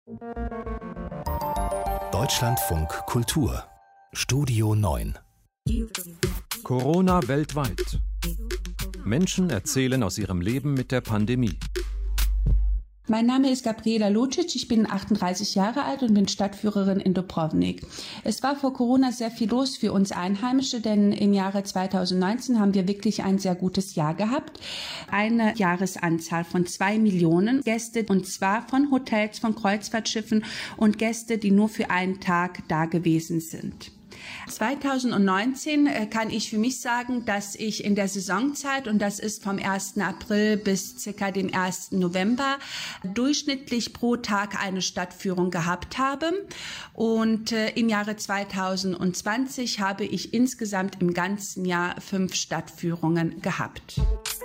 Deutschlandfunk Kultur Studio 9 Corona weltweit. Menschen erzählen aus ihrem Leben mit der Pandemie. Mein Name ist Gabriela Lucic, ich bin 38 Jahre alt und bin Stadtführerin in Dubrovnik. Es war vor Corona sehr viel los für uns Einheimische, denn im Jahre 2019 haben wir wirklich ein sehr gutes Jahr gehabt. Eine Jahresanzahl von 2 Millionen Gäste, und zwar von Hotels, von Kreuzfahrtschiffen und Gäste, die nur für einen Tag da gewesen sind. 2019 kann ich für mich sagen, dass ich in der Saisonzeit, und das ist vom 1. April bis ca. dem 1. November, durchschnittlich pro Tag eine Stadtführung gehabt habe. Und im Jahre 2020 habe ich insgesamt im ganzen Jahr 5 Stadtführungen gehabt.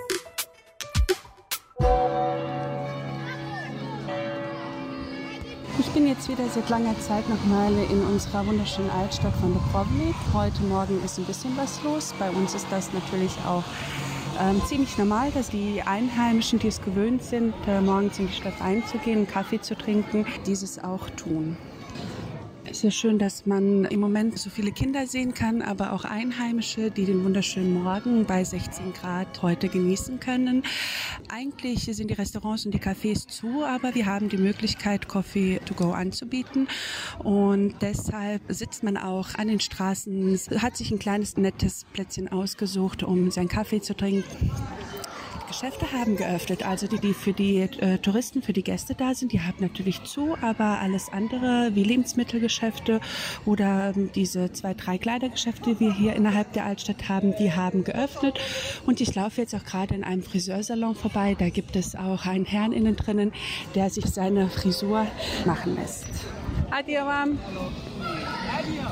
Ich bin jetzt wieder seit langer Zeit nochmal in unserer wunderschönen Altstadt von Dubrovnik. Heute Morgen ist ein bisschen was los. Bei uns ist das natürlich auch ziemlich normal, dass die Einheimischen, die es gewöhnt sind, morgens in die Stadt einzugehen, einen Kaffee zu trinken, dieses auch tun. Es ist schön, dass man im Moment so viele Kinder sehen kann, aber auch Einheimische, die den wunderschönen Morgen bei 16 Grad heute genießen können. Eigentlich sind die Restaurants und die Cafés zu, aber wir haben die Möglichkeit, Coffee to go anzubieten. Und deshalb sitzt man auch an den Straßen, hat sich ein kleines, nettes Plätzchen ausgesucht, um seinen Kaffee zu trinken. Geschäfte haben geöffnet, also die für die Touristen, für die Gäste da sind, die haben natürlich zu, aber alles andere wie Lebensmittelgeschäfte oder diese 2, 3 Kleidergeschäfte, die wir hier innerhalb der Altstadt haben, die haben geöffnet. Und ich laufe jetzt auch gerade in einem Friseursalon vorbei, da gibt es auch einen Herrn innen drinnen, der sich seine Frisur machen lässt. Adio, Mom. Adio.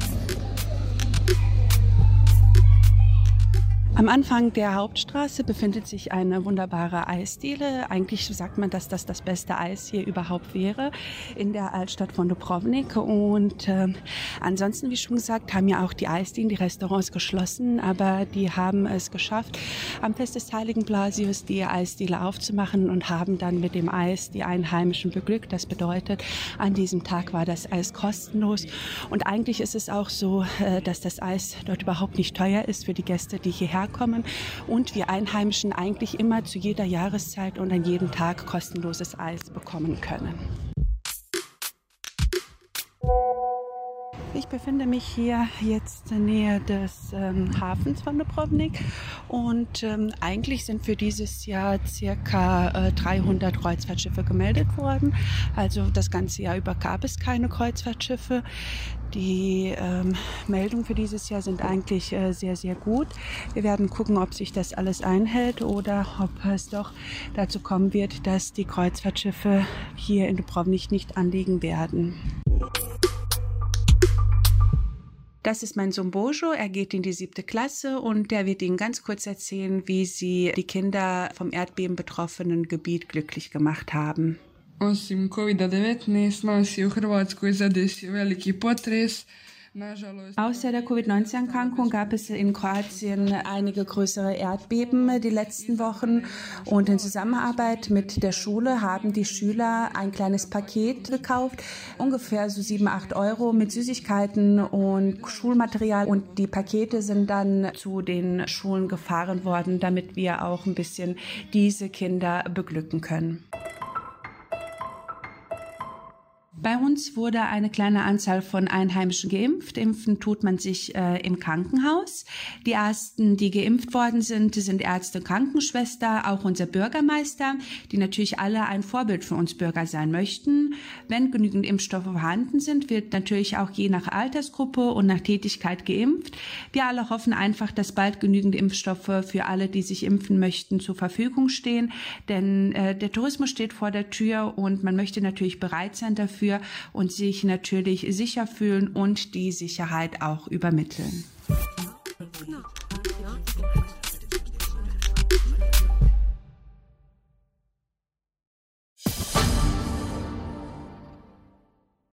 Am Anfang der Hauptstraße befindet sich eine wunderbare Eisdiele. Eigentlich sagt man, dass das beste Eis hier überhaupt wäre in der Altstadt von Dubrovnik. Und ansonsten, wie schon gesagt, haben ja auch die Eisdielen, die Restaurants geschlossen. Aber die haben es geschafft, am Fest des Heiligen Blasius die Eisdiele aufzumachen und haben dann mit dem Eis die Einheimischen beglückt. Das bedeutet, an diesem Tag war das Eis kostenlos. Und eigentlich ist es auch so, dass das Eis dort überhaupt nicht teuer ist für die Gäste, die hierher kommen, und wir Einheimischen eigentlich immer zu jeder Jahreszeit und an jedem Tag kostenloses Eis bekommen können. Ich befinde mich hier jetzt in der Nähe des Hafens von Dubrovnik und eigentlich sind für dieses Jahr ca. 300 Kreuzfahrtschiffe gemeldet worden. Also das ganze Jahr über gab es keine Kreuzfahrtschiffe. Die Meldungen für dieses Jahr sind eigentlich sehr, sehr gut. Wir werden gucken, ob sich das alles einhält oder ob es doch dazu kommen wird, dass die Kreuzfahrtschiffe hier in Dubrovnik nicht anlegen werden. Das ist mein Sohn Bojo, er geht in die 7. Klasse und der wird Ihnen ganz kurz erzählen, wie sie die Kinder vom Erdbeben betroffenen Gebiet glücklich gemacht haben. Osim COVID-19 nas je u Hrvatskoj zadesio veliki potres. Außer der Covid-19-Erkrankung gab es in Kroatien einige größere Erdbeben die letzten Wochen, und in Zusammenarbeit mit der Schule haben die Schüler ein kleines Paket gekauft, ungefähr so 7, 8 Euro mit Süßigkeiten und Schulmaterial, und die Pakete sind dann zu den Schulen gefahren worden, damit wir auch ein bisschen diese Kinder beglücken können. Bei uns wurde eine kleine Anzahl von Einheimischen geimpft. Impfen tut man sich im Krankenhaus. Die ersten, die geimpft worden sind Ärzte und Krankenschwester, auch unser Bürgermeister, die natürlich alle ein Vorbild für uns Bürger sein möchten. Wenn genügend Impfstoffe vorhanden sind, wird natürlich auch je nach Altersgruppe und nach Tätigkeit geimpft. Wir alle hoffen einfach, dass bald genügend Impfstoffe für alle, die sich impfen möchten, zur Verfügung stehen. Denn der Tourismus steht vor der Tür und man möchte natürlich bereit sein dafür und sich natürlich sicher fühlen und die Sicherheit auch übermitteln.